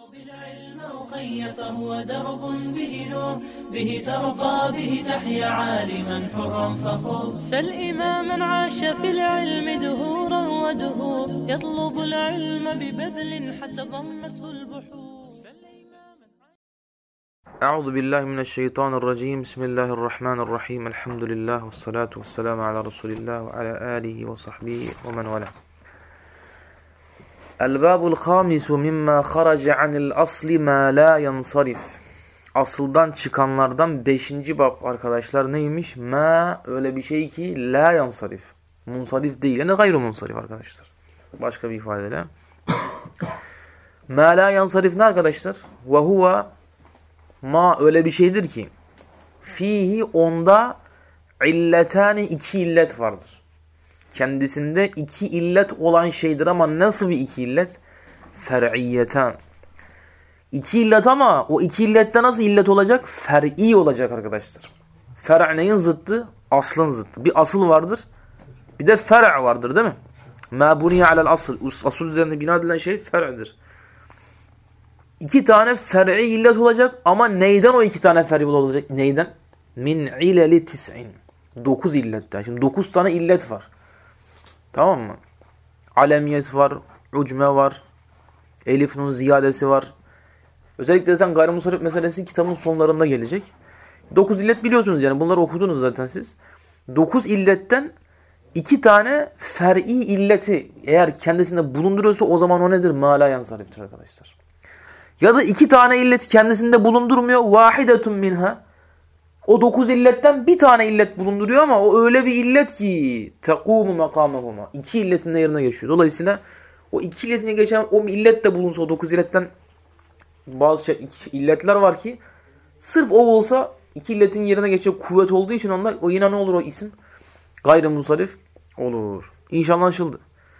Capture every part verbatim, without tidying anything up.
بالعلم أخي فهو درب به نور به ترقى به تحيا عالما حرا فخور سل إماما عاش في العلم دهورا ودهور يطلب العلم ببذل حتى ضمته البحور. أعوذ بالله من الشيطان الرجيم. بسم الله الرحمن الرحيم. الحمد لله والصلاة والسلام على رسول الله وعلى آله وصحبه ومن والاه. El-Babul Khamisu mimma kharaca anil asli ma la yansarif. Asıldan çıkanlardan beşinci bab arkadaşlar neymiş? Ma öyle bir şey ki la yansarif. Munsarif değil. Yani gayru munsarif arkadaşlar. Başka bir ifadeyle. Ma la yansarif ne arkadaşlar? Ve huve ma öyle bir şeydir ki fihi onda illetani iki illet vardır. Kendisinde iki illet olan şeydir ama nasıl bir iki illet? Fer'iyyeten. İki illet ama o iki illette nasıl illet olacak? Fer'i olacak arkadaşlar. Fer' neyin zıttı? Aslın zıttı. Bir asıl vardır. Bir de fer' vardır değil mi? Ma buniye alel asıl. Asıl üzerine bina edilen şey fer'dir. İki tane fer'i illet olacak ama neyden o iki tane fer'i olacak? Neyden? Min ileli tis'in. Dokuz illetten. Şimdi dokuz tane illet var. Tamam mı? Alemiyet var, ucme var, elif nun ziyadesi var. Özellikle zaten gayrimusarif meselesi kitabın sonlarında gelecek. Dokuz illet biliyorsunuz yani bunları okudunuz zaten siz. Dokuz illetten iki tane fer'i illeti eğer kendisinde bulunduruyorsa o zaman o nedir? Ma la yansariftir arkadaşlar. Ya da iki tane illeti kendisinde bulundurmuyor. Vahidetun minha. O dokuz illetten bir tane illet bulunduruyor ama o öyle bir illet ki tekumu makamehuma. İki illetin de yerine geçiyor. Dolayısıyla o iki illetine geçen o illet de bulunsa o dokuz illetten bazı şey, illetler var ki sırf o olsa iki illetin yerine geçecek kuvvet olduğu için onlar o yine ne olur o isim? Gayrimusarif olur. İnşallah anlaşıldı.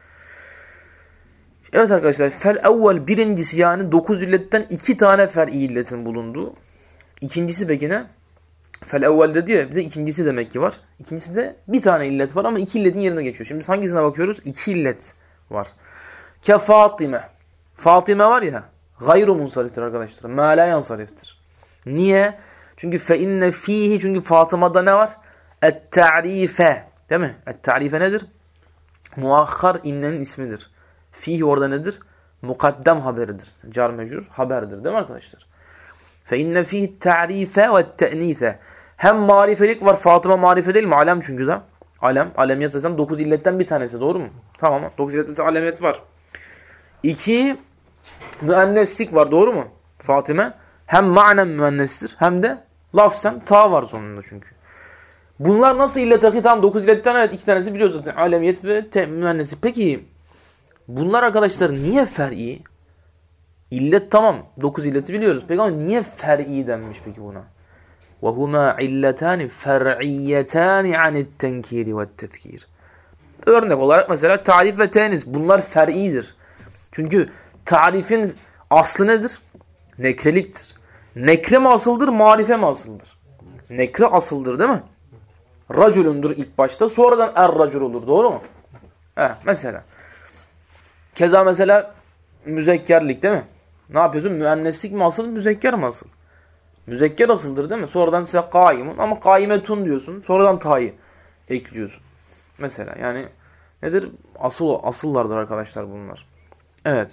Evet arkadaşlar fel evvel birincisi yani dokuz illetten iki tane fer'i illetin bulunduğu. İkincisi peki ne? Fel evvel dedi ya bir de ikincisi demek ki var. İkincisi de bir tane illet var ama iki illetin yerine geçiyor. Şimdi hangisine bakıyoruz? İki illet var. Ke Fatime. Fatime var ya gayru munsariftir arkadaşlar. Ma la yansariftir. Niye? Çünkü fe inne fihi çünkü Fatıma'da ne var? Et-ta'rife. Değil mi? Et-ta'rife nedir? Muakhar innenin ismidir. Fihi orada nedir? Mukaddem haberidir. Car mecrur haberdir değil mi arkadaşlar? Fe inne fihi ta'rife ve te'nise. Hem marifelik var. Fatıma marife değil mi? Alem çünkü de. Alem. Alemiyet zaten dokuz illetten bir tanesi. Doğru mu? Tamam. dokuz illetten alemiyet var. İki müenneslik var. Doğru mu? Fatıma. Hem manen müennestir. Hem de lafzen ta var sonunda çünkü. Bunlar nasıl illet akı? Tamam dokuz illetten evet iki tanesi biliyoruz zaten. Alemiyet ve te müenneslik. Peki bunlar arkadaşlar niye fer'i? İllet tamam. Dokuz illeti biliyoruz. Peki ama niye fer'i denmiş peki buna? وَهُمَا عِلَّتَانِ فَرْعِيَّتَانِ عَنِ التَّنْكِيرِ وَالتَّذْكِيرِ. Örnek olarak mesela tarif ve tenis. Bunlar fer'idir. Çünkü tarifin aslı nedir? Nekreliktir. Nekre mi asıldır, marife mi asıldır? Nekre asıldır değil mi? Raculundur ilk başta. Sonradan er-racul olur. Doğru mu? Heh, mesela. Keza mesela müzekkerlik değil mi? Ne yapıyorsun? Müenneslik mi asıl, müzekker mi asıl? Müzekker asıldır değil mi? Sonradan size kaimun ama kaimetun diyorsun. Sonradan ta'yı ekliyorsun. Mesela yani nedir? Asıl asıllardır arkadaşlar bunlar. Evet.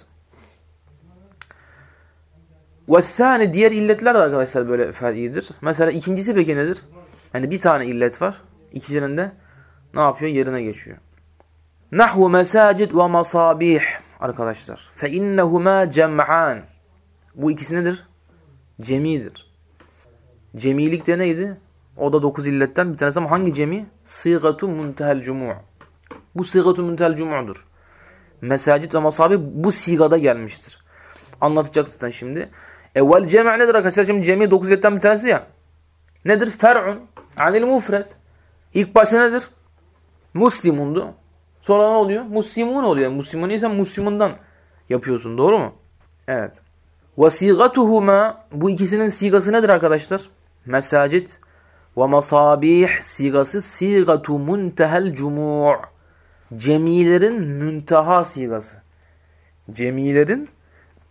Ve diğer illetler de arkadaşlar böyle fer'idir. Mesela ikincisi peki nedir? Yani bir tane illet var. İkisinin de ne yapıyor? Yerine geçiyor. Nahvu mesacid ve masabih arkadaşlar. Fe innehuma cem'an. Bu ikisi nedir? Cemidir. Cemilik de neydi? O da dokuz illetten bir tanesi ama hangi cemi? Sîgatu muntehel cumû. Bu sîgatu muntehel cumû'dur. Mesacid ve masabih bu sigada gelmiştir. Anlatacak zaten şimdi. Evvel cem' nedir arkadaşlar? Şimdi cemi dokuz illetten bir tanesi ya. Nedir? Fer'un anil mufred. İlk başta nedir? Muslimundu. Sonra ne oluyor? Muslimun oluyor. Muslimun ise muslimundan yapıyorsun. Doğru mu? Evet. وَسِيغَتُهُمَا bu ikisinin sigası nedir arkadaşlar? Mesacid ve masabih sigası sigatu muntehel cumû. Cemilerin münteha sigası. Cemilerin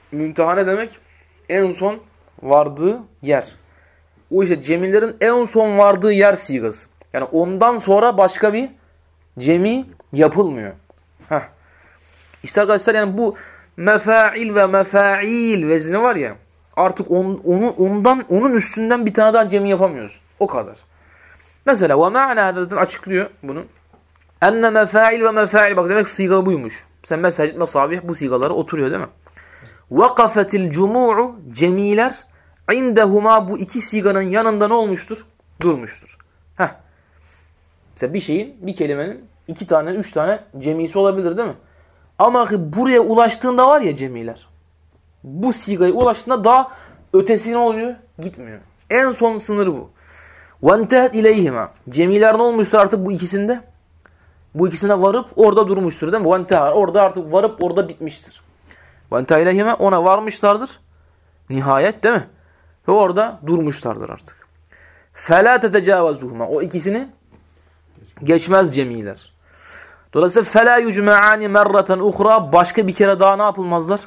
Münteha ne demek? En son vardığı yer. O işte cemilerin en son vardığı yer sigası. Yani ondan sonra başka bir cemi yapılmıyor. Heh. İşte arkadaşlar yani bu mefail ve mefail vezni var ya, artık on, onu, ondan onun üstünden bir tane daha cemi yapamıyoruz. O kadar. Mesela ve ma'na zaten açıklıyor bunu. Enne mefail ve mefail, bak demek siga buymuş. Sen mesacit mesabih bu sigalara oturuyor değil mi? Vakafetil cumu'u, cemiler indehuma, bu iki siganın yanında ne olmuştur? Durmuştur. Heh. Mesela bir şeyin, bir kelimenin iki tane, üç tane cemisi olabilir değil mi? Ama buraya ulaştığında var ya cemiler, bu sigaya ulaştığında daha ötesi ne oluyor? Gitmiyor. En son sınır bu. وَانْتَهَتْ اِلَيْهِمَا, cemiler ne olmuştur artık bu ikisinde? Bu ikisine varıp orada durmuştur değil mi? وَانْتَهَا, orada artık varıp orada bitmiştir. وَانْتَهَ اِلَيْهِمَا, ona varmışlardır. Nihayet değil mi? Ve orada durmuşlardır artık. فَلَا تَتَجَاوَزُهُمَا, o ikisini geçmez cemiler. Dolayısıyla فَلَا يُجْمَعَانِ مَرَّةً اُخْرَى, başka bir kere daha ne yapılmazlar?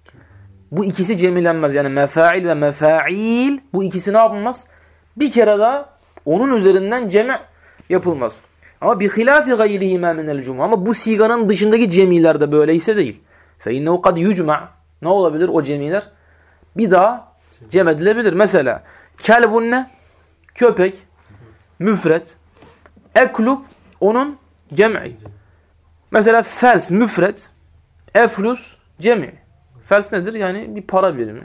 Bu ikisi cemilenmez. Yani mefail ve mefail, bu ikisi ne yapılmaz? Bir kere daha onun üzerinden cemi yapılmaz. Ama bi hilafi gayrihima minel cuma, ama bu siganın dışındaki cemiler de böyleyse değil. Fe innehu kad yucma, ne olabilir o cemiler? Bir daha cem edilebilir. Mesela kelbun ne? Köpek, müfret. Eklub onun cem'i. Mesela fels müfret, eflus cem'i. Fels nedir? Yani bir para birimi.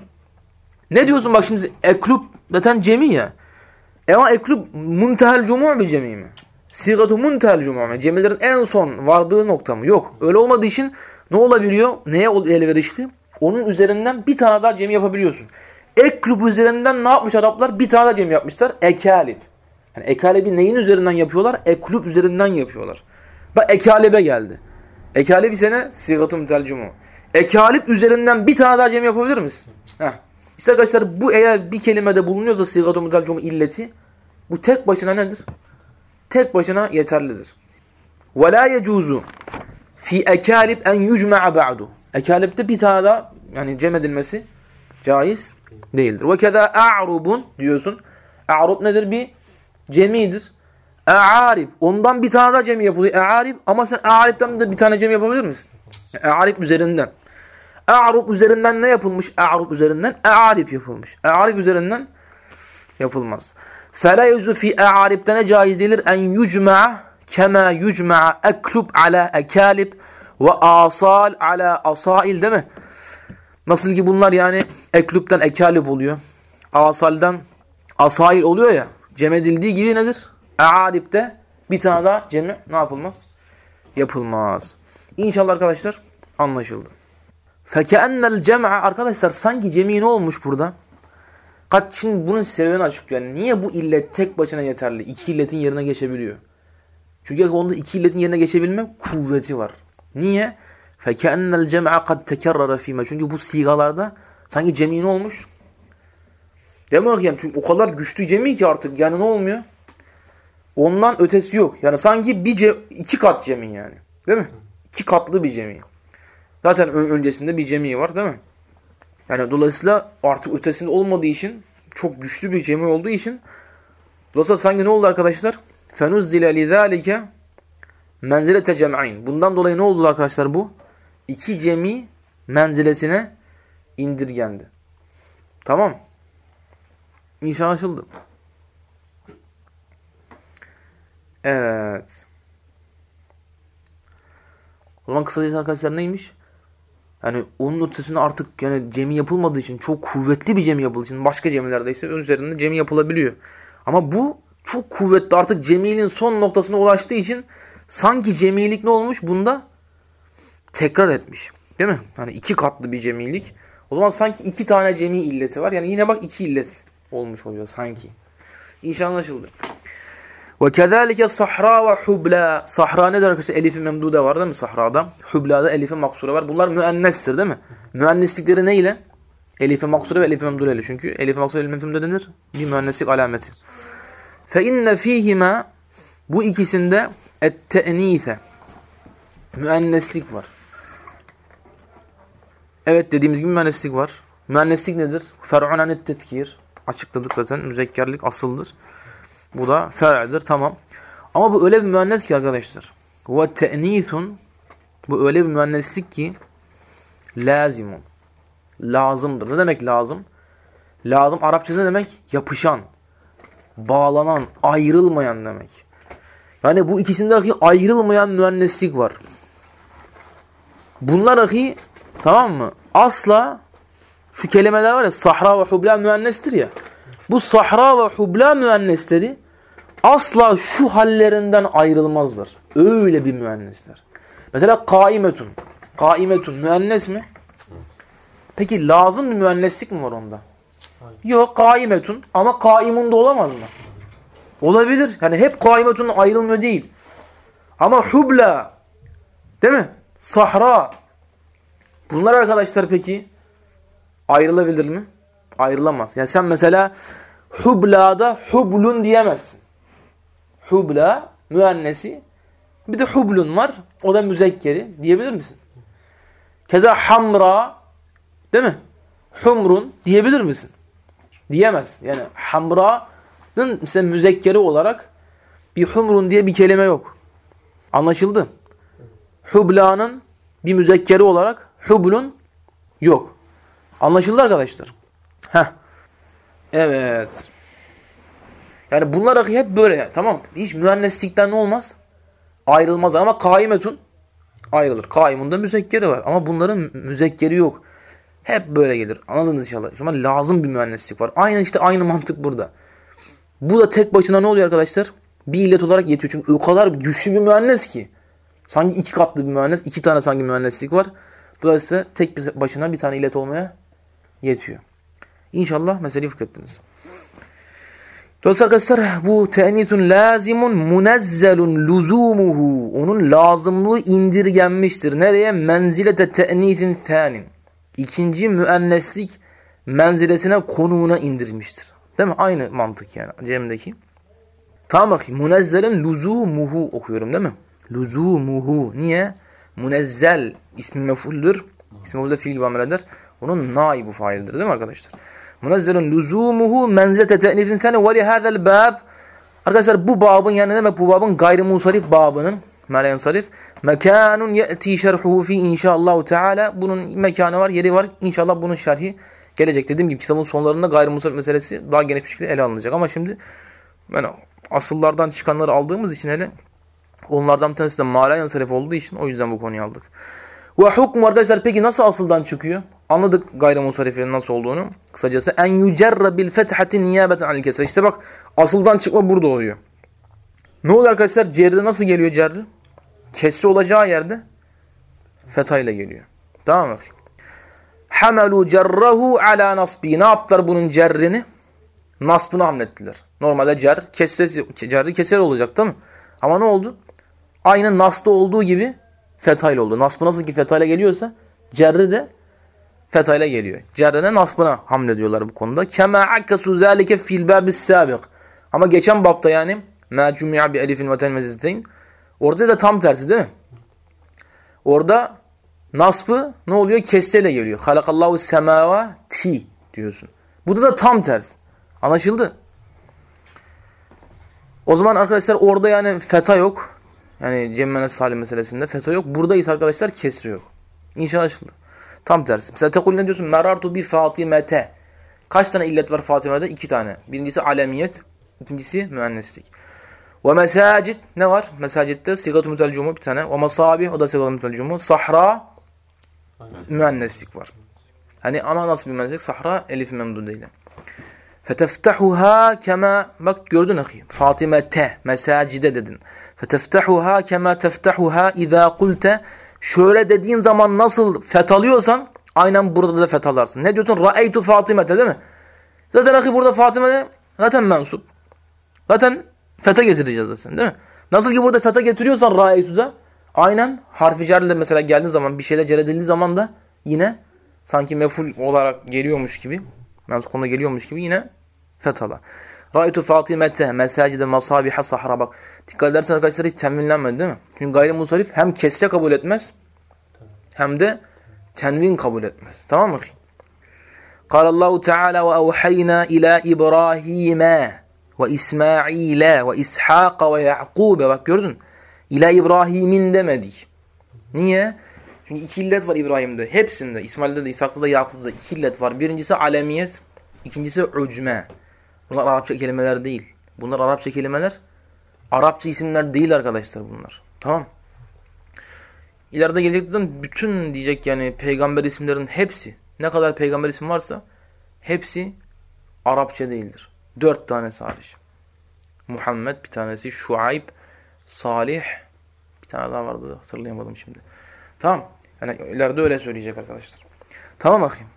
Ne diyorsun bak şimdi, eklub zaten cemi ya. E ama eklub muntehel cumu' bir cemi mi? Sigatu muntehel cumu' mu? Cemilerin en son vardığı nokta mı? Yok. Öyle olmadığı için ne olabiliyor? Neye elverişli? Onun üzerinden bir tane daha cemi yapabiliyorsun. Eklub üzerinden ne yapmış Araplar? Bir tane daha cemi yapmışlar. Ekalib. Yani ekalibi neyin üzerinden yapıyorlar? Eklub üzerinden yapıyorlar. Bak ekalibe geldi. Ekalib ise ne? Sigatu muntehel cumu'. Ekalib üzerinden bir tane daha cemi yapabilir misin? Heh. İşte arkadaşlar bu eğer bir kelimede bulunuyorsa sigatu mutal cumu illeti, bu tek başına nedir? Tek başına yeterlidir. Ve la yecuzu fi ekalib en yucma'a ba'du. Ekalibde bir tane daha yani cem edilmesi caiz değildir. Ve keza a'rubun diyorsun. A'rub nedir? Bir cemidir. A'arib, ondan bir tane daha cemi yapılıyor. A'arib, ama sen a'aribden de bir tane cemi yapabilir misin? A'arib üzerinden. A'rub üzerinden ne yapılmış? A'rub üzerinden a'arib yapılmış. A'arib üzerinden yapılmaz. فَلَا يُزُ فِي اَعَارِبْتَ ne caiz değildir? اَنْ يُجْمَعَ كَمَا يُجْمَعَ اَكْلُبْ عَلَى اَكَالِبْ وَاَصَالْ عَلَى asail değil mi? Nasıl ki bunlar yani eklüpten ekalib oluyor. Asalden asail oluyor ya. Cem edildiği gibi nedir? A'arib'de bir tane daha cemi ne yapılmaz? Yapılmaz. İnşallah arkadaşlar anlaşıldı. فَكَأَنَّ الْجَمْعَ, arkadaşlar sanki cemi ne olmuş burada? Kaç, şimdi bunun sebebini açıklıyor. Yani niye bu illet tek başına yeterli? İki illetin yerine geçebiliyor. Çünkü onda iki illetin yerine geçebilme kuvveti var. Niye? فَكَأَنَّ الْجَمْعَ قَدْ تَكَرَّرَ ف۪يمَ, çünkü bu sigalarda sanki cemi ne olmuş? Demek yani çünkü o kadar güçlü cemi ki artık yani ne olmuyor? Ondan ötesi yok. Yani sanki bir ce, iki kat cemi yani. Değil mi? İki katlı bir cemi. Zaten öncesinde bir cemi var değil mi? Yani dolayısıyla artık ötesinde olmadığı için, çok güçlü bir cemi olduğu için, dolayısıyla sanki ne oldu arkadaşlar? فَنُزِّلَ لِذَٰلِكَ مَنْزِلَةَ جَمْعَيْنِ, bundan dolayı ne oldu arkadaşlar bu? İki cemi menzilesine indirgendi. Tamam. İş anlaşıldı. Evet. O zaman kısacası arkadaşlar neymiş? Yani onun ötesinde artık yani cemi yapılmadığı için, çok kuvvetli bir cemi yapıldığı için, başka cemilerde ise ön üzerinde cemi yapılabiliyor. Ama bu çok kuvvetli, artık cemiliğin son noktasına ulaştığı için sanki cemilik ne olmuş? Bunda tekrar etmiş. Değil mi? Yani iki katlı bir cemilik. O zaman sanki iki tane cemi illeti var. Yani yine bak iki illet olmuş oluyor sanki. İnşallah anlaşıldı. Ve kezalike sahra ve hubla. Sahra nedir arkadaşlar? Elif-i memdude var değil mi sahrada? Hubla'da elif-i maksure var. Bunlar müennestir değil mi? Müenneslikleri ne ile? Elif-i maksure ve elif-i memdude ile. Çünkü elif-i maksure ve elif-i memdude denir. Bir müenneslik alameti. Fe inne fihima, bu ikisinde et-te'nîse, müenneslik var. Evet, dediğimiz gibi müenneslik var. Müenneslik nedir? Fer'un anet tezkir. Açıkladık zaten. Müzekkerlik asıldır. Bu da fer'dir. Tamam. Ama bu öyle bir müennes ki arkadaşlar. Ve te'nithun. Bu öyle bir müenneslik ki lazimun. Lazımdır. Ne demek lazım? Lazım Arapçada ne demek? Yapışan, bağlanan, ayrılmayan demek. Yani bu ikisinde ayrılmayan müenneslik var. Bunlar ahi, tamam mı? Asla şu kelimeler var ya, sahra ve hubla müennestir ya. Bu sahra ve hubla müennesleri asla şu hallerinden ayrılmazlar. Öyle bir müennesler. Mesela kaimetun. Kaimetun müennes mi? Peki lazım bir müenneslik mi var onda? Hayır. Yok, kaimetun ama kaimun da olamaz mı? Olabilir. Yani hep kaimetun ayrılmıyor değil. Ama hubla, değil mi? Sahra. Bunlar arkadaşlar peki ayrılabilir mi? Ayrılamaz. Yani sen mesela hublada hublun diyemezsin. Hubla müennesi. Bir de hublun var. O da müzekkeri. Diyebilir misin? Keza hamra, değil mi? Humrun diyebilir misin? Diyemezsin. Yani hamra'nın mesela müzekkeri olarak bir humrun diye bir kelime yok. Anlaşıldı? Hubla'nın bir müzekkeri olarak hublun yok. Anlaşıldı arkadaşlar? Heh. Evet. Yani bunlar hep böyle yani. Tamam. Hiç müenneslikten ne olmaz? Ayrılmaz. Ama kaimetun ayrılır. Kaimun da müzekkeri var. Ama bunların müzekkeri yok. Hep böyle gelir. Anladınız inşallah. Şimdi lazım bir müenneslik var. Aynı işte aynı mantık burada. Bu da tek başına ne oluyor arkadaşlar? Bir illet olarak yetiyor. Çünkü o kadar güçlü bir müennes ki. Sanki iki katlı bir müennes. iki tane sanki müenneslik var. Dolayısıyla tek başına bir tane illet olmaya yetiyor. İnşallah meseleyi fıkhettiniz. Dolayısıyla arkadaşlar bu te'nithun lazimun munezzelun luzumuhu. Onun lazımlığı indirgenmiştir. Nereye? Menzilete te'nithin thânin. İkinci müenneslik menzilesine, konumuna indirmiştir. Değil mi? Aynı mantık yani Cem'deki. Tamam bakayım. Munezzelun luzumuhu okuyorum değil mi? Luzumuhu. Niye? Munezzel ismi mef'uldür. İsmi mef'ulde fiil amel eder. Onun naibu faildir değil mi arkadaşlar? Munezzelun luzumuhu menzilete te'nithin thânin ve lihâzel bâb. Arkadaşlar bu babın yani ne demek? Bu babın gayrimusarif babının Mâlensarif. Mekânun ye'tî şerhuhu fî inşaallahu teâlâ. Bunun mekanı var, yeri var. İnşallah bunun şerhi gelecek. Dediğim gibi kitabın sonlarında gayrimusarif meselesi daha geniş bir şekilde ele alınacak. Ama şimdi yani asıllardan çıkanları aldığımız için hele onlardan bir tanesi de mâlensarif olduğu için o yüzden bu konuyu aldık. Ve hukmu arkadaşlar peki nasıl asıldan çıkıyor? Anladık gayrimusariflerin nasıl olduğunu. Kısacası en yücerre bil fethati niyabeten anil kesre. İşte bak asıldan çıkma burada oluyor. Ne oluyor arkadaşlar? Cerri nasıl geliyor cerri? Kesri olacağı yerde fetha ile geliyor. Tamam mı? Hamelu cerrahu ala nasbi. Ne yaptılar bunun cerrini? Nasbını hamlettiler. Normalde cer, kesresi, cerri keser olacak değil mi? Ama ne oldu? Aynı nasda olduğu gibi fetha ile oldu. Nasbı nasıl ki fetha ile geliyorsa cerri de fetha ile geliyor. Cerrine nasbına hamlediyorlar bu konuda. Kema akkasu zalike fil babis sabik. Ama geçen babta yani ma cumi'a bi elifin ve tenmeziteyn. Orada da tam tersi değil mi? Orada nasbı ne oluyor? Kesreyle geliyor. Halakallahu semavati diyorsun. Burada da tam tersi. Anlaşıldı? O zaman arkadaşlar orada yani fetha yok. Yani cemmene salim meselesinde fetha yok. Buradayız arkadaşlar kesri yok. İnşallah anlaşıldı. Tam tersi. Mesela tekul ne diyorsun? Merartu bi Fatimete. Kaç tane illet var Fatime'de? İki tane. Birincisi alemiyet. İkincisi müenneslik. Ve mesacid ne var? Mesacitte sigatu mütelcumu bir tane. Ve masabih o da sigatu mütelcumu. Sahra müenneslik var. Hani ama nasıl bir müenneslik? Sahra elif memdu değil. Feteftahuha kema bak gördün ahi. Fatimete mesacide dedin. Feteftahuha kema teftahuha iza kulte. Şöyle dediğin zaman nasıl fethalıyorsan aynen burada da fethalarsın. Ne diyorsun? Ra'eytu Fatimete değil mi? Zaten ahi burada Fatime zaten mensup. Zaten fetha getireceğiz zaten değil mi? Nasıl ki burada fetha getiriyorsan ra'eytu'da aynen harfi cerle mesela geldiği zaman bir şeyle cer edildiği zaman da yine sanki mef'ul olarak geliyormuş gibi mensup konuda geliyormuş gibi yine fethala. Ra'eytu Fatimete mesacide masabiha sahra bak. Dikkat edersen arkadaşlar hiç temvinlenmedi değil mi? Çünkü gayrimusarif hem kesre kabul etmez hem de Tenvin kabul etmez. Tamam mı? Allahu Teala ve evhayna ila İbrahim'e ve İsmail'e ve İshak'a ve Ya'kub'e. Bak gördün. İla İbrahim'in demedik. Niye? Çünkü iki illet var İbrahim'de. Hepsinde. İsmail'de de, İshak'ta da, Yakub'da da iki illet var. Birincisi alemiyet. İkincisi ucme. Bunlar Arapça kelimeler değil. Bunlar Arapça kelimeler. Arapça isimler değil arkadaşlar bunlar. Tamam. İleride gelecekten bütün diyecek yani peygamber isimlerin hepsi. Ne kadar peygamber isim varsa hepsi Arapça değildir. Dört tane hariç. Muhammed bir tanesi, Şuayb, Salih, bir tane daha vardı hatırlayamadım şimdi. Tamam. Yani ileride öyle söyleyecek arkadaşlar. Tamam bakayım.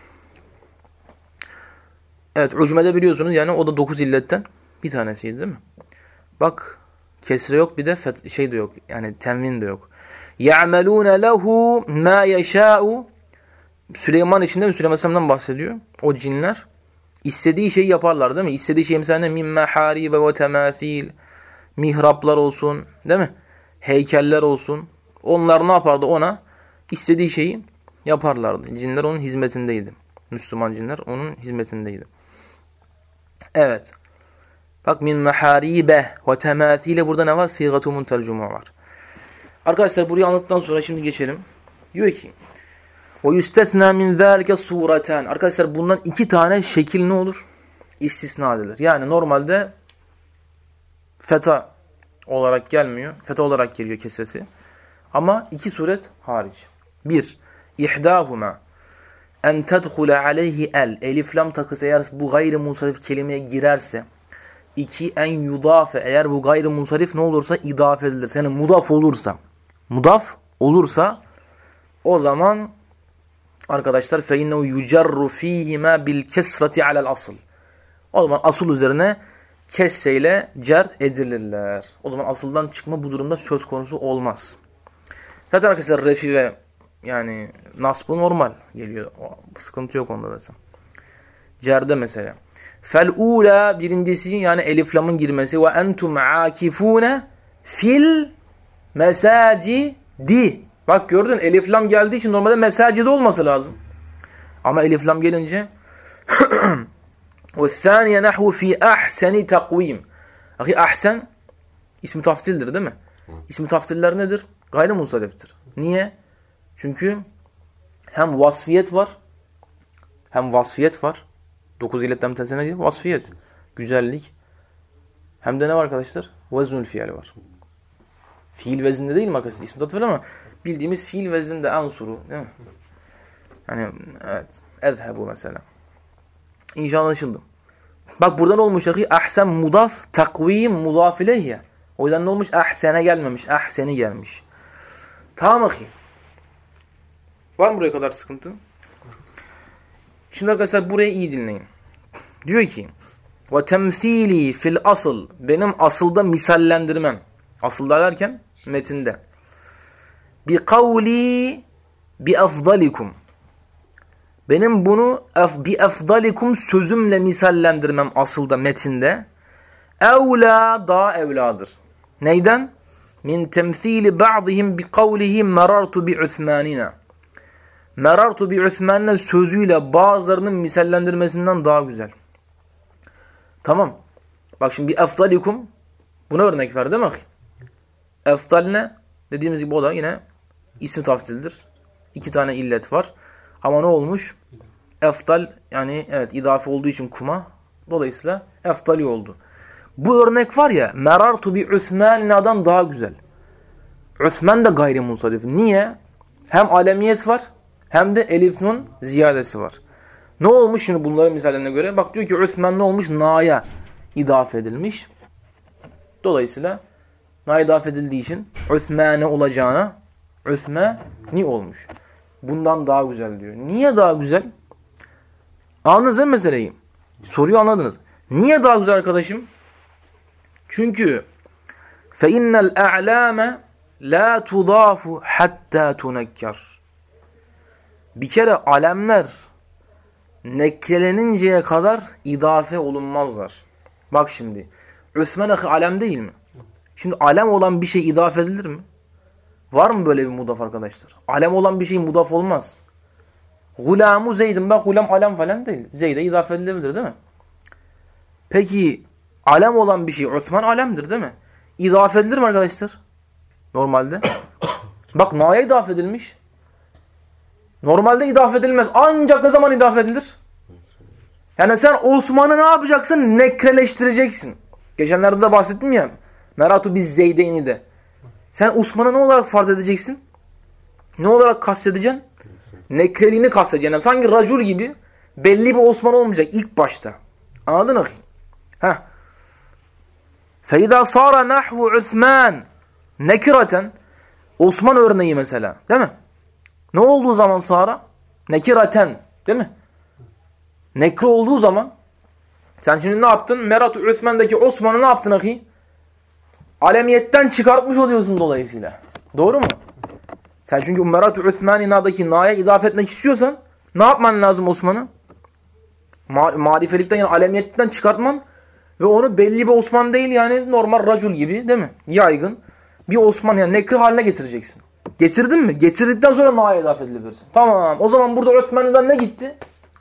Evet, ucmede biliyorsunuz yani o da dokuz illetten bir tanesiydi değil mi? Bak kesre yok bir de fet- şey de yok. Yani tenvin de yok. يَعْمَلُونَ لَهُ مَا يَشَاءُ Süleyman için de Süleyman Aleyhisselam'dan bahsediyor. O cinler istediği şeyi yaparlar değil mi? İstediği şey mesela ne? مِنْ مَحَارِيبَ وَتَمَاثِيلِ Mihraplar olsun değil mi? Heykeller olsun. Onlar ne yapardı ona? İstediği şeyi yaparlardı. Cinler onun hizmetindeydi. Müslüman cinler onun hizmetindeydi. Evet. Bak min maharibe ve temathile burada ne var? Sigatu muntelcuma var. Arkadaşlar burayı anlattıktan sonra şimdi geçelim. Diyor ki ve yustethna min zalike suratan. Arkadaşlar bundan iki tane şekil ne olur? İstisna edilir. Yani normalde feta olarak gelmiyor. Feta olarak geliyor kesesi. Ama iki suret hariç. Bir, ihdahuma en tedhule aleyhi el. Elif lam takısı eğer bu gayri munsarif kelimeye girerse. İki, en yudafe. Eğer bu gayri munsarif ne olursa idafe edilir. Yani mudaf olursa. Mudaf olursa o zaman arkadaşlar فَاِنَّهُ يُجَرُّ ف۪يهِمَا بِالْكَسْرَةِ عَلَى الْأَصْلِ O zaman asıl üzerine kesseyle cer edilirler. O zaman asıldan çıkma bu durumda söz konusu olmaz. Zaten arkadaşlar refi ve yani nasbı normal geliyor. Sıkıntı yok onda mesela. Cerde mesela. Fel-ula birincisi yani elif lamın girmesi ve entum akifune fil mesacidi. Bak gördün elif lam geldiği için normalde mesacide olması lazım. Ama elif lam gelince ve thaniye nahvu fi ahseni takvim. Ahi ahsen ismi taftildir değil mi? İsmi taftiller nedir? Gayri munsariftir. Niye? Çünkü hem vasfiyet var hem vasfiyet var. Dokuz illetten bir tanesi ne? Vasfiyet. Güzellik. Hem de ne var arkadaşlar? Veznül fiil var. Fiil vezinde değil mi arkadaşlar? İsmi tatfil ama bildiğimiz fiil vezinde ansuru. Değil mi? Hani evet. Ezhebu mesela. İnşallah anlaşıldı. Bak buradan olmuş ahi ahsen mudaf takvim mudaf ileyhe. O yüzden ne olmuş? Ahsene gelmemiş. Ahseni gelmiş. Tamam ahi. Var mı buraya kadar sıkıntı? Şimdi arkadaşlar burayı iyi dinleyin. Diyor ki ve temthili fil asıl benim asılda misallendirmem. Asılda derken metinde. Bi kavli bi afdalikum. Benim bunu bi afdalikum sözümle misallendirmem asılda metinde. Evla daha evladır. Neyden? Min temthili ba'dihim bi kavlihi merartu bi Uthmanina. Merartu bi Uthman'ın sözüyle bazılarının misallendirmesinden daha güzel. Tamam. Bak şimdi bir efdalikum buna örnek ver değil mi? Efdal ne? Dediğimiz gibi o da yine ismi tafsildir. İki tane illet var. Ama ne olmuş? Efdal yani evet idafe olduğu için kuma dolayısıyla efdali oldu. Bu örnek var ya merartu bi Uthman'dan daha güzel. Uthman da gayrimunsarif. Niye? Hem alemiyet var hem de elif nun ziyadesi var. Ne olmuş şimdi bunların misallerine göre? Bak diyor ki Uthman ne olmuş? Na'ya idafe edilmiş. Dolayısıyla na idafe edildiği için Uthmane olacağına Uthmani olmuş. Bundan daha güzel diyor. Niye daha güzel? Anladınız değil mi meseleyi? Soruyu anladınız. Niye daha güzel arkadaşım? Çünkü فَاِنَّ الْاَعْلَامَ لَا تُضَافُ حَتَّى تُنَكَّرُ Bir kere alemler nekreleninceye kadar idafe olunmazlar. Bak şimdi. Üthman ahi alem değil mi? Şimdi alem olan bir şey idafe edilir mi? Var mı böyle bir mudaf arkadaşlar? Alem olan bir şey mudaf olmaz. Gulamu Zeyd'in, bak gulam alem falan değil. Zeyd'e izafe edilebilir değil mi? Peki alem olan bir şey Osman alemdir değil mi? İzafe edilir mi arkadaşlar? Normalde. Bak na'ya izafe edilmiş. Normalde izafe edilmez. Ancak ne zaman izafe edilir? Yani sen Osman'ı ne yapacaksın? Nekreleştireceksin. Geçenlerde de bahsettim ya. Meratu biz Zeydeyni de. Sen Osman'ı ne olarak farz edeceksin? Ne olarak kastedeceksin? Nekreliğini kastedeceksin. Yani sanki racul gibi belli bir Osman olmayacak ilk başta. Anladın mı? Heh. فَاِذَا صَارَ نَحْوُ عُثْمَانِ nekiraten, Osman örneği mesela. Değil mi? Ne olduğu zaman Sara? Nekiraten. Değil mi? Nekre olduğu zaman sen şimdi ne yaptın? Meratu Üthman'daki Osman'ı ne yaptın ahi? Alemiyetten çıkartmış oluyorsun dolayısıyla. Doğru mu? Sen çünkü Meratu Üthman'ina'daki na'ya izafe etmek istiyorsan ne yapman lazım Osman'ı? Ma marifelikten yani alemiyetten çıkartman ve onu belli bir Osman değil yani normal racul gibi değil mi? Yaygın bir Osman yani nekre haline getireceksin. Getirdin mi? Getirdikten sonra na'ya izafe edilebilirsin. Tamam. O zaman burada Üthman'dan ne gitti?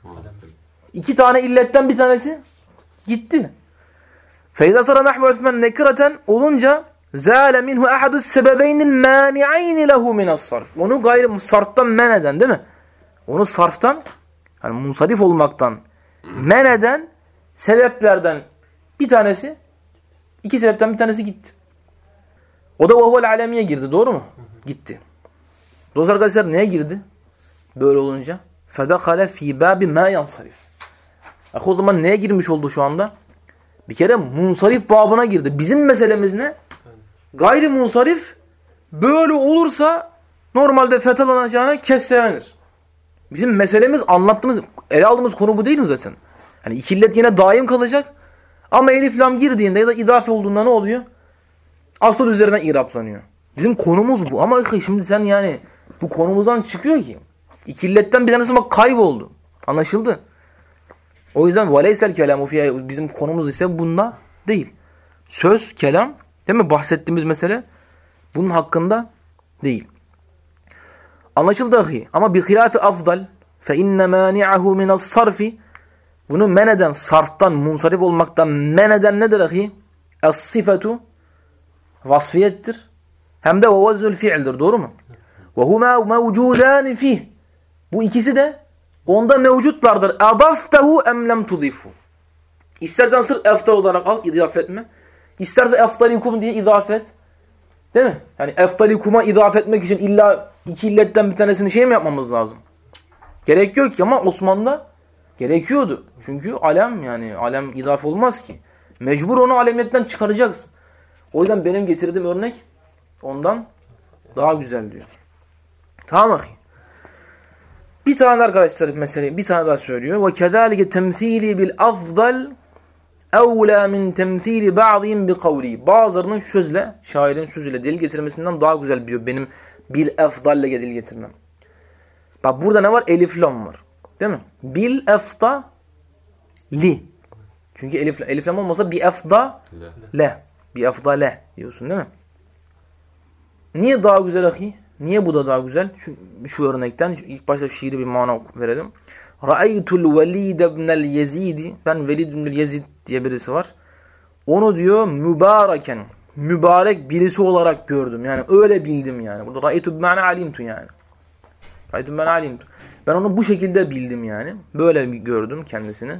İki tane illetten bir tanesi gitti. فَاِذَا صَرَ نَحْوَ عُثْمَنْ nekiraten olunca زَالَ مِنْهُ اَحَدُ السَّبَبَيْنِ الْمَانِعَيْنِ لَهُ مِنَ الصَّرْفِ onu gayrı sarftan men eden değil mi? Onu sarftan yani munsarif olmaktan men eden sebeplerden bir tanesi, iki sebepten bir tanesi gitti. O da vahvel alemiye girdi. Doğru mu? Gitti. Dolayısıyla arkadaşlar neye girdi? Böyle olunca فَدَخَلَ ف۪ي بَابِ مَا يَنْصَرِفِ o zaman neye girmiş oldu şu anda? Bir kere munsarif babına girdi. Bizim meselemiz ne? Gayri munsarif böyle olursa normalde fethalanacağına kesselenir. Bizim meselemiz anlattığımız, ele aldığımız konu bu değil mi zaten? Hani iki illet yine daim kalacak. Ama elif lam girdiğinde ya da idafe olduğunda ne oluyor? Asıl üzerinden iraplanıyor. Bizim konumuz bu. Ama şimdi sen yani bu konumuzdan çıkıyor ki. İki illetten bir tanesi bak kayboldu. Anlaşıldı? O yüzden veleysel kelamu fiye bizim konumuz ise bunda değil. Söz, kelam değil mi? Bahsettiğimiz mesele bunun hakkında değil. Anlaşıldı ahi. Ama bir hilafi afdal fe inne mani'ahu minas sarfi bunu men eden, sarftan, munsarif olmaktan men eden nedir ahi? Es-sifetu vasfiyettir. Hem de o veznül fiildir. Doğru mu? Ve huma mevcudani fih. Bu ikisi de onda mevcutlardır. Adaftehu em lem tudifu. İstersen sırf eftal olarak al, izafe etme. İsterse eftalikum diye izafe et. Değil mi? Yani eftalikuma izafe etmek için illa iki illetten bir tanesini şey mi yapmamız lazım? Gerek yok ki ama Osmanlı'da gerekiyordu. Çünkü alem yani alem izafe olmaz ki. Mecbur onu alemiyetten çıkaracaksın. O yüzden benim getirdiğim örnek ondan daha güzel diyor. Tamam mı? Bir tane arkadaşlar meseleyi bir tane daha söylüyor. Ve kezalike temsili bil afdal evla min temsili ba'dihim bi kavli. Bazılarının sözle, şairin sözüyle delil getirmesinden daha güzel diyor benim bil efdalle delil getirmem. Bak burada ne var? Elif lam var. Değil mi? Bil efda li. Çünkü elif elif lam olmasa bi efda le. Bi efda le diyorsun değil mi? Niye daha güzel ahi? Niye bu da daha güzel? Şu, şu örnekten ilk başta şiiri bir mana verelim. Ra'aytul Velid ibn'el Yezid. Ben Velid ibn'el Yezid diye birisi var. Onu diyor mübareken, mübarek birisi olarak gördüm. Yani öyle bildim yani. Burada ra'aytu bima'na alimtu yani. Ra'aytu bima'na alimtu. Ben onu bu şekilde bildim yani. Böyle gördüm kendisini.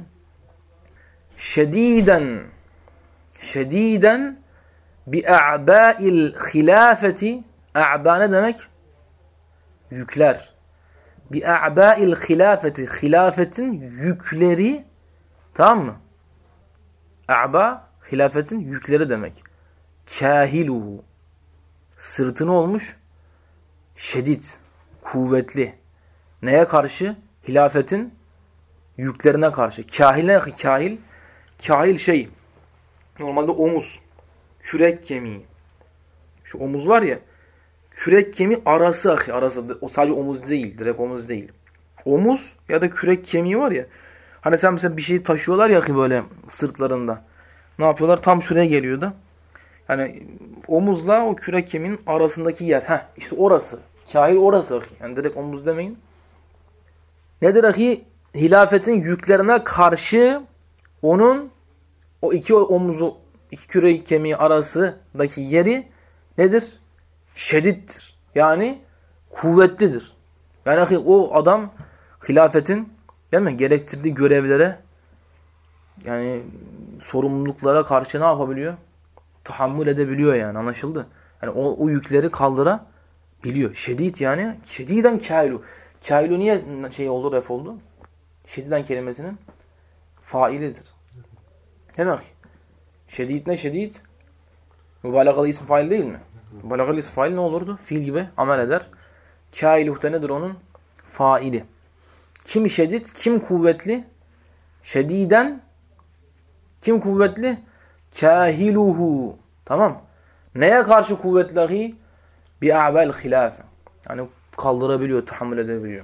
Şediden şediden bi'a'ba'il hilafeti. A'ba ne demek? Yükler. Bi'a'ba'il hilafeti. Hilafetin yükleri. Tamam mı? A'ba hilafetin yükleri demek. Kahiluhu. Sırtını olmuş. Şedid. Kuvvetli. Neye karşı? Hilafetin yüklerine karşı. Kahil, kahil. Kahil şey. Normalde omuz. Kürek kemiği. Şu omuz var ya. Kürek kemiği arası ahi. Arası. O sadece omuz değil. Direkt omuz değil. Omuz ya da kürek kemiği var ya. Hani sen mesela bir şeyi taşıyorlar ya böyle sırtlarında. Ne yapıyorlar? Tam şuraya geliyor da. Yani omuzla o kürek kemiğinin arasındaki yer. Heh işte orası. Kahil orası ahi. Yani direkt omuz demeyin. nedir ahi? Hilafetin yüklerine karşı onun o iki omuzu, iki küre kemiği arasındaki yeri nedir? Şedittir. Yani kuvvetlidir. Yani ahi, o adam hilafetin, değil mi, gerektirdiği görevlere, yani sorumluluklara karşı ne yapabiliyor? Tahammül edebiliyor yani, anlaşıldı. Yani o, o yükleri kaldırabiliyor. Şedid yani, şediden kâilu. Kâilu niye şey oldu, ref oldu? Şediden kelimesinin failidir. Hemen. Şedid ne şedid? Mübalağalı isim fail değil mi? Mübalağalı isim fail ne olurdu? Fiil gibi amel eder. Kâiluh da nedir onun? Faili. Kim şedid? Kim kuvvetli? Şediden kim kuvvetli? Kâhiluhu. Tamam. Neye karşı kuvvetli ahi? Bi'a'bel hilâfe. Yani kaldırabiliyor, tahammül edebiliyor.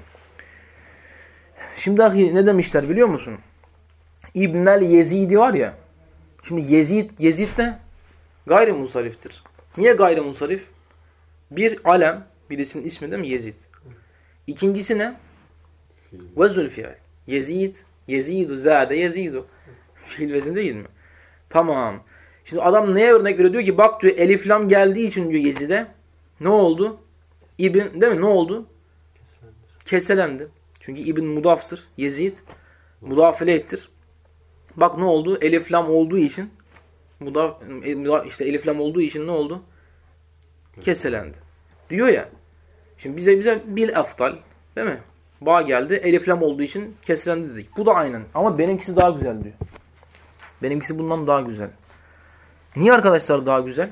Şimdi ahi ne demişler biliyor musun? İbnel Yezid'i var ya. Şimdi Yezid, Yezid ne? Gayrimusariftir. Niye gayrimusarif? Bir alem, birisinin ismi değil mi? Yezid. İkincisi ne? Vezül fiil. Yezid, Yezidu, zâde, Yezidu. Fiil vezin değil mi? Tamam. Şimdi adam neye örnek veriyor? Diyor ki bak diyor, elif lam geldiği için diyor Yezid'e ne oldu? İbn değil mi? Ne oldu? Keselendi. Çünkü İbn mudaftır. Yezid mudafileyettir. Bak ne oldu? Elif lam olduğu için mudaf, işte elif lam olduğu için ne oldu? Keselendi. Diyor ya. Şimdi bize bize bil aftal, değil mi? Ba geldi. Elif lam olduğu için keselendi dedik. Bu da aynen. Ama benimkisi daha güzel diyor. Benimkisi bundan daha güzel. Niye arkadaşlar daha güzel?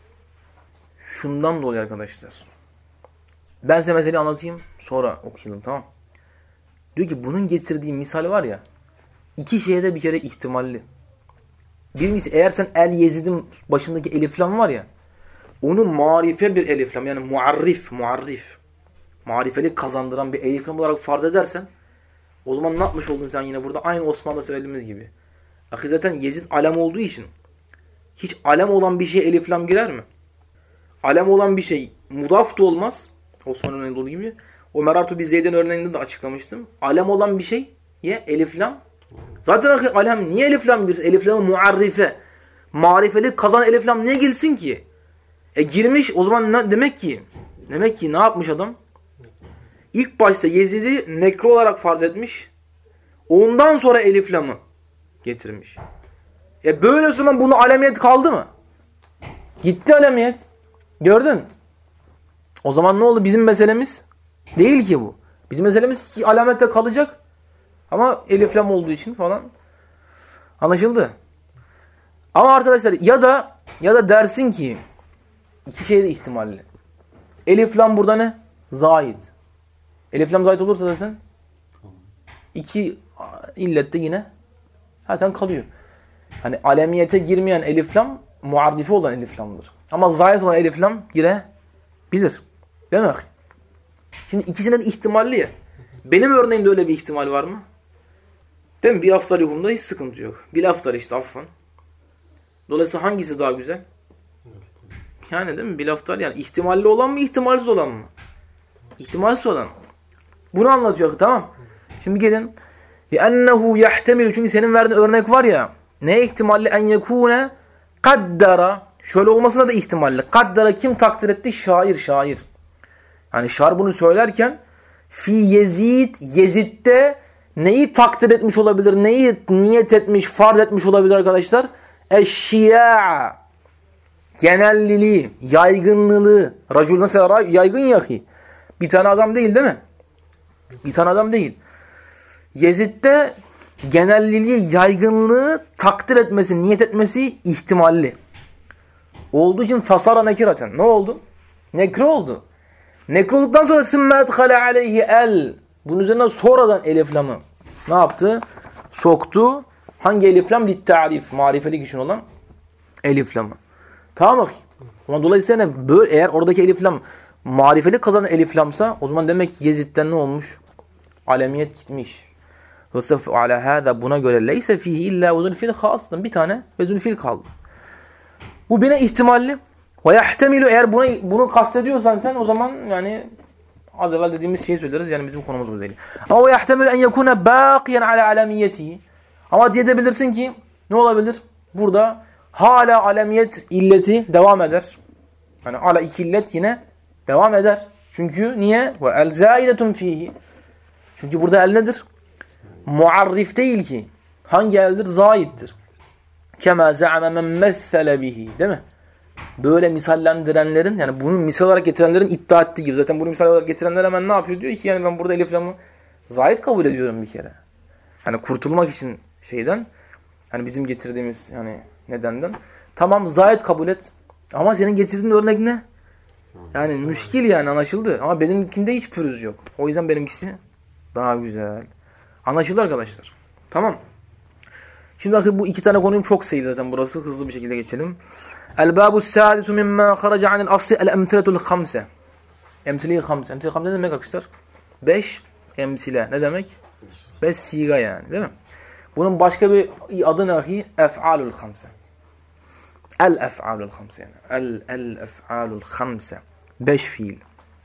Şundan dolayı arkadaşlar. Ben size meseleyi anlatayım. Sonra okuyalım, tamam. Diyor ki bunun getirdiği misal var ya. İki şeye de bir kere ihtimalli. Birincisi, eğer sen El Yezid'in başındaki elif lam var ya. Onu marife bir elif lam. Yani muarrif, muarrif. Marifelik kazandıran bir elif lam olarak farz edersen. O zaman ne yapmış oldun sen yine burada? Aynı Osman'da söylediğimiz gibi. Akı zaten Yezid alem olduğu için. Hiç alem olan bir şey elif lam girer mi? Alem olan bir şey mudaf da olmaz. Osman'ın örneğinde olduğu gibi. O Merartu bir Zeyd'in örneğinde de açıklamıştım. Alem olan bir şey ye elif lam. Zaten alem niye elif lam girsin? Elif lam muarrife. Marifelik kazan elif lam niye girsin ki? E girmiş o zaman ne, demek ki demek ki ne yapmış adam? İlk başta Yezid'i nekro olarak farz etmiş. Ondan sonra elif lamı getirmiş. E böyle o zaman bunu alemiyet kaldı mı? Gitti alemiyet. Gördün? O zaman ne oldu? Bizim meselemiz değil ki bu. Bizim meselemiz ki alamette kalacak. Ama elif lam olduğu için falan anlaşıldı. Ama arkadaşlar ya da ya da dersin ki iki şey de ihtimalli. Elif lam burada ne? Zahid. Elif lam zahid olursa zaten iki illette yine zaten kalıyor. Hani alemiyete girmeyen elif lam muarrife olan elif lamdır. Ama zahid olan elif lam girebilir. Değil mi? Şimdi ikisinin ihtimalli ya. Benim örneğimde öyle bir ihtimal var mı? Değil mi? Bir aftal yuhumda hiç sıkıntı yok. Bir aftal işte affan. Dolayısıyla hangisi daha güzel? Yani değil mi? Bir aftal yani ihtimalli olan mı, ihtimalsiz olan mı? İhtimalsiz olan. Bunu anlatıyor. Tamam. Şimdi gelin. لِأَنَّهُ يَحْتَمِلُ Çünkü senin verdiğin örnek var ya. Ne ihtimalli? اَنْ يَكُونَ قَدَّرَ Şöyle olmasına da ihtimalli. Kaddara kim takdir etti? Şair, şair. Yani şair bunu söylerken fi Yezid, Yezid'de neyi takdir etmiş olabilir? Neyi niyet etmiş, farz etmiş olabilir arkadaşlar? Eşşiya. Genelliliği, yaygınlığı. Racul nasıl yaygın yahi? Bir tane adam değil değil mi? Bir tane adam değil. Yezid'de genelliliği, yaygınlığı takdir etmesi, niyet etmesi ihtimalli. Olduğu için fasara nekiraten. Ne oldu? Nekre oldu. Nekre olduktan sonra ثُمَّ اَدْخَلَ عَلَيْهِ el. Bunun üzerine sonradan elif lamı ne yaptı? Soktu. Hangi elif lam? Littarif. Marifelik için olan elif lamı. Tamam mı? Dolayısıyla böyle, eğer oradaki elif lam marifelik kazanan elif lamsa o zaman demek ki Yezid'den ne olmuş? Alemiyet gitmiş. وَسَفْ عَلَى هَذَا Buna göre لَيْسَ ف۪يهِ اِلَّا وَذُنْ فِيلْ خاصًا Bir tane vezün fil kaldı. Bu bine ihtimalli. وَيَحْتَمِلُ Eğer bunu, bunu kastediyorsan sen o zaman yani Az evvel dediğimiz şeyi söyleriz. Yani bizim konumuz bu değil. Ama o yahtemil en yekune baqiyen ala alamiyetihi. Ama diyebilirsin ki ne olabilir? Burada hala alemiyet illeti devam eder. Yani ala iki illet yine devam eder. Çünkü niye? Ve el zaidetun fihi. Çünkü burada el nedir? Muarrif değil ki. Hangi eldir? Zaiddir. Kema za'ame men messele bihi. Değil mi? Böyle misallendirenlerin, yani bunu misal olarak getirenlerin iddia ettiği gibi. Zaten bunu misal olarak getirenler hemen ne yapıyor? Diyor ki yani ben burada elif lamı zahid kabul ediyorum bir kere. Hani kurtulmak için şeyden, hani bizim getirdiğimiz yani nedenden. Tamam zahid kabul et. Ama senin getirdiğin örnek ne? Yani müşkil yani, anlaşıldı. Ama benimkinde hiç pürüz yok. O yüzden benimkisi daha güzel. Anlaşıldı arkadaşlar. Tamam. Şimdi bakın bu iki tane konuyum çok sayılı zaten burası. Hızlı bir şekilde geçelim. El-bâbu s-sâdisu mimmâ kharaca anil asli el-emsiletul khamse. Emsile-i khamse. Emsile-i khamse ne demek arkadaşlar? Beş emsile. Ne demek? Beş siga yani. Değil mi? Bunun başka bir adı ne? Ef'alul khamse. El-ef'alul khamse yani. El-ef'alul khamse. Beş fiil.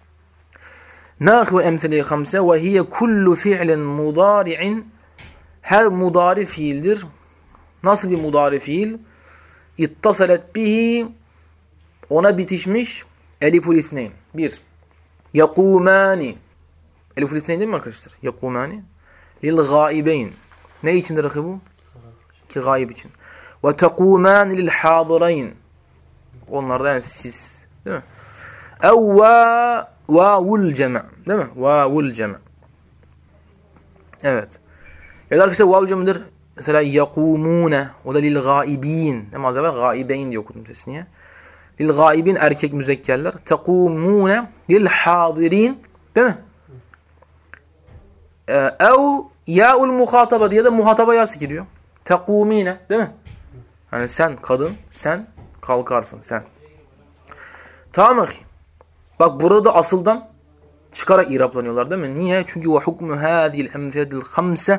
Nâhu emsile-i khamse ve hiye kullu fi'lin mudâri'in. Her mudari fiildir. Nasıl bir mudari fiil? İttasalet bihi, ona bitişmiş eliful isneyn. Bir. Yakumani. Eliful isneyn değil mi arkadaşlar? Yakumani. Lil gaibeyn. Ne içindir akı bu? Ki gaib için. Ve tekumani lil hadireyn. Onlar da yani siz. Değil mi? Ev ve vavul cem'. Değil mi? Vavul cem'. Evet. Ya da arkadaşlar vavul cem'dir. Mesela yakumune, o da lil gaibin. Değil mi? Az evvel gaibeyn diye okudum sesini. Lil gaibin erkek müzekkerler. Tekumune lil hadirin. Değil mi? Ev ya'ul muhataba diye de muhataba yası giriyor. Tekumine. Değil mi? Yani sen kadın, sen kalkarsın, sen. Tamam mı? Bak burada asıldan çıkarak iraplanıyorlar değil mi? Niye? Çünkü ve hukmu hâzihil emsiletil khamse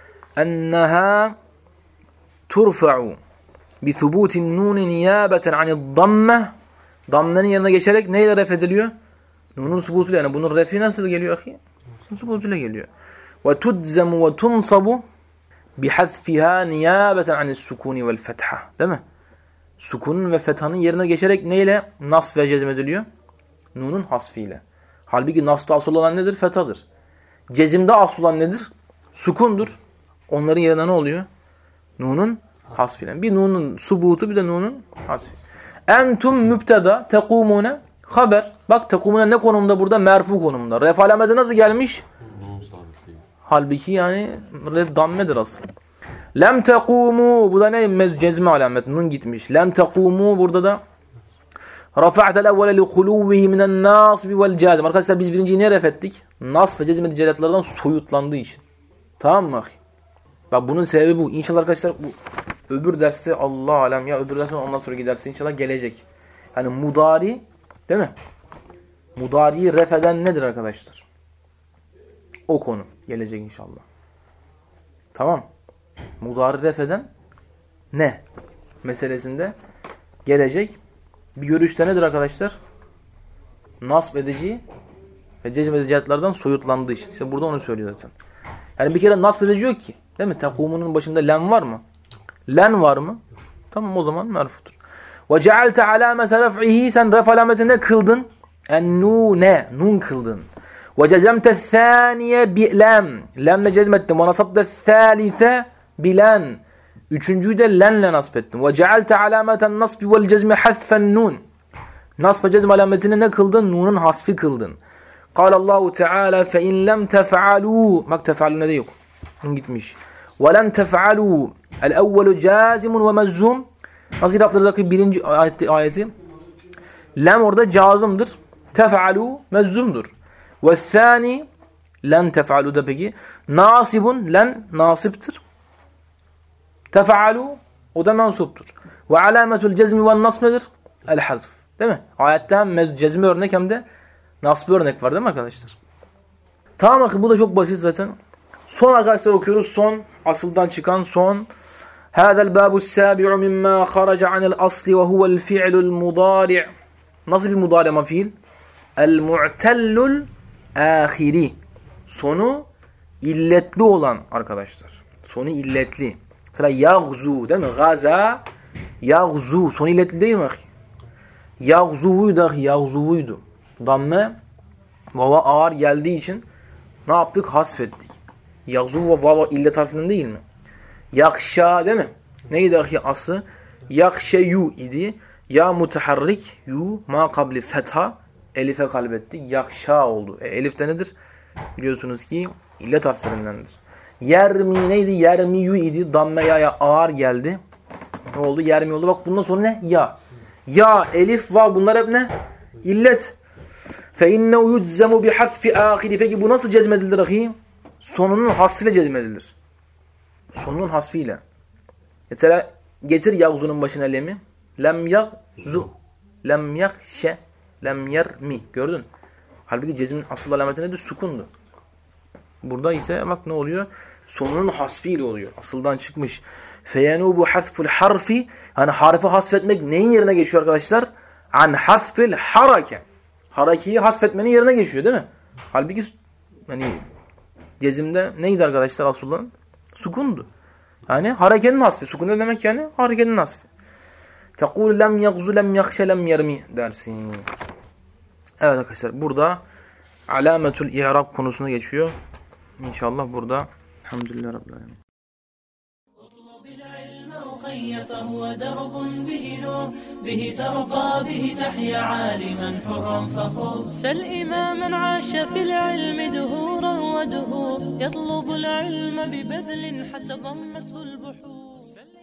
enneha turfa'u bi thubutin nun niyabeten anid damme. Dammenin yerine geçerek neyle ref ediliyor? Nunun subutuyla, yani bunun refi nasıl geliyor ahi? Subutuyla geliyor. Ve tudzemu ve tunsabu bi hadfiha niyabeten anis sukuni vel fetha. Değil mi? Sukunun ve fethanın yerine geçerek neyle nasf ve cezm ediliyor? Nunun hasfiyle. Halbuki nasfta asıl olan nedir? Fethadır. Cezimde asıl olan nedir? Sukundur. Onların yerine ne oluyor? Nunun hasfiyle. Bir nunun subutu, bir de nunun hasfi. Entum mübteda tekumune haber. Bak tekumune ne konumda burada? Merfu konumunda. Ref alameti nasıl gelmiş? Halbuki yani dammedir aslında. Lem tekumu, bu da ne? Cezme alamet. Nun gitmiş. Lem tekumu burada da rafa'tel evvele li huluvvihi minen nasbi vel cazim. Arkadaşlar biz birinciyi niye ref ettik? Nasb ve cezim ediceletlerden soyutlandığı için. Tamam mı? Bak bunun sebebi bu. İnşallah arkadaşlar bu öbür derste Allah alem ya öbür derste ondan sonra giderse inşallah gelecek. Yani mudari değil mi? Mudariyi ref eden nedir arkadaşlar? O konu gelecek inşallah. Tamam. Mudari ref eden ne? Meselesinde gelecek. Bir görüşte nedir arkadaşlar? Nasb edici ve cezm edicilerden soyutlandığı için. İşte burada onu söylüyor zaten. Yani bir kere nasb edici yok ki. Değil mi? Tekumunun başında len var mı? Len var mı? Tamam o zaman merfudur. Ve cealte alamete ref'ihi, sen ref alametinde kıldın. En-nune, nun kıldın. Ve cezemte thaniye bi lem. Lemle cezmettin. Ve nasabte thalithe bilen. Üçüncüyü de lenle nasb ettin. Ve cealte alameten nasbi vel cezmi hasfen nun. Nasb ve cezm alametini ne kıldın? Nunun hasfi kıldın. Kâlallahu Teala fe in lem tef'alû. Bak tef'alû ne de yok. Nun gitmiş. Ve lem tef'alû. El-evvelu cazimun ve mezzum. Nasıl yaptırdaki birinci ayeti, ayeti? Lem orada cazımdır. Tef'alû mezzumdur. Ve thani len tef'alû da peki. Nasibun, len nasiptir. Tef'alû o da mensuptur. Ve alâmetul cezmi ve nasb nedir? El-hazf. Değil mi? Ayette hem cezmi örnek hem de nasb örnek var değil mi arkadaşlar? Tamam bakın bu da çok basit zaten. Son arkadaşlar okuyoruz. Son asıldan çıkan son. Hâzel bâbu s-sâbi'u mimmâ kharaca anil asli ve huvel fi'lul mudâri'. Nasıl bir mudâri ama fiil? El-mu'tellul ahiri. Sonu illetli olan arkadaşlar. Sonu illetli. Mesela yağzu değil mi? Gaza, yağzu. Sonu illetli değil mi? Yağzuvuydu, yağzuvuydu. Damme vava ağır geldiği için ne yaptık? Hasfettik. Yağzu ve vava illet harfinden değil mi? Yakşa değil mi? Neydi ahi aslı? Yakşeyu idi. Ya mutaharrik yu ma kabli fetha elife kalbetti. Yakşa oldu. E, elif de nedir? Biliyorsunuz ki illet harflerindendir. Yermi neydi? Yermiyu idi. Damme ya ağır geldi. Ne oldu? Yermi oldu. Bak bundan sonra ne? Ya. Ya, elif, vav bunlar hep ne? İllet. Fe innehu yuczemu bi hasfi ahiri. Peki bu nasıl cezmedilir ahi? Sonunun hasfiyle cezmedilir. Sonunun hasfiyle. Mesela getir yağzunun başına lemi. Lem yağzu. Lem yağşe. Lem yermi. Gördün? Halbuki cezmin asıl alameti nedir? Sukundu. Burada ise bak ne oluyor? Sonunun hasfiyle oluyor. Asıldan çıkmış. Feyenubu hasful harfi. Yani harfi hasfetmek neyin yerine geçiyor arkadaşlar? An hasfil harake. Harakeyi hasfetmenin yerine geçiyor değil mi? Halbuki hani cezimde neydi arkadaşlar aslında? Sukundu. Yani harekenin hasfi. Sukun ne demek yani? Harekenin hasfi. Tekul lem yagzu lem yakşe lem yermi dersin. Evet arkadaşlar burada alametul i'rab konusuna geçiyor. İnşallah burada. Elhamdülillah Rabbil Alemin. فهو درب به نور به ترقى به تحيا عالما حرا فخور سل إماما عاش في العلم دهورا ودهور يطلب العلم ببذل حتى ضمته البحور